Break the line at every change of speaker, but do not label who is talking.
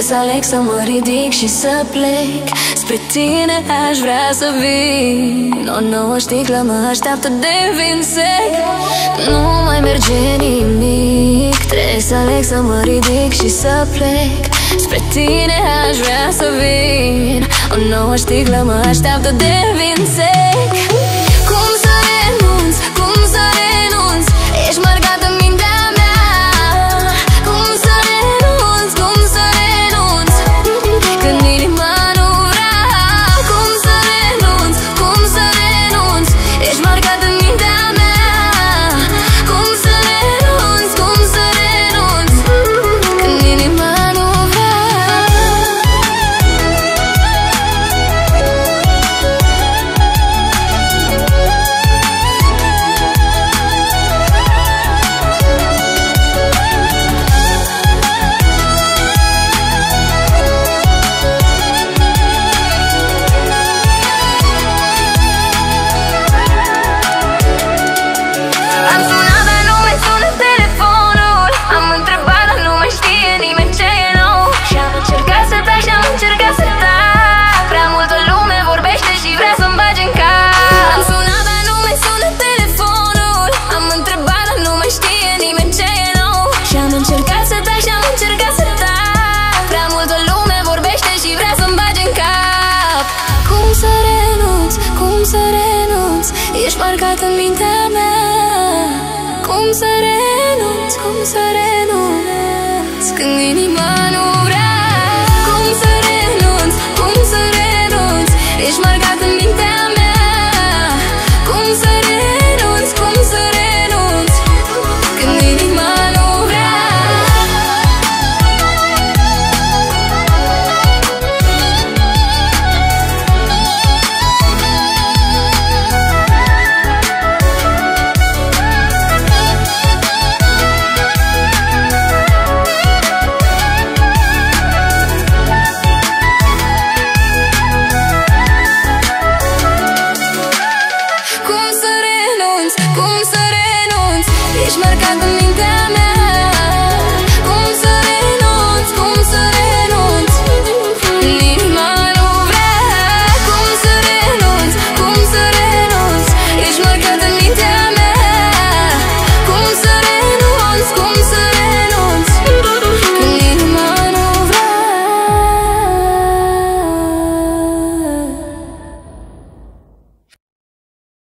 să aleg să mă ridic și să plec. Spre tine aș vrea să vin. O nouă sticlă mă așteaptă de vin sec. Nu mai merge nimic. Trebuie să aleg să mă ridic și să plec. Spre tine aș vrea să vin. O nouă sticlă mă așteaptă de vin sec. Cum să renunț, cum să renunț? Ești marcat în mintea mea. Cum să renunț, cum să renunț? Când inima nu vrea. Cum să renunț, cum să renunț? Ești marcat în mintea mea. Cum să renunț, cum să renunț? Când inima nu vrea. Am sunat, dar nu mai sună telefonul. Am întrebat, dar nu mai știe nimeni ce e nou. Și am încercat să tac, și am încercat să tac. Prea multă lume vorbește și vrea să-mi bage în cap. Am sunat, dar nu mai sună telefonul. Am întrebat, dar nu mai știe nimeni ce e nou. Și am încercat să tac, și am încercat să tac. Prea multă lume vorbește și vrea să-mi bage în cap. Cum să renunț, cum să renunț? Ești marcat în mintea mea. Cum să renunț, cum să renunț? Când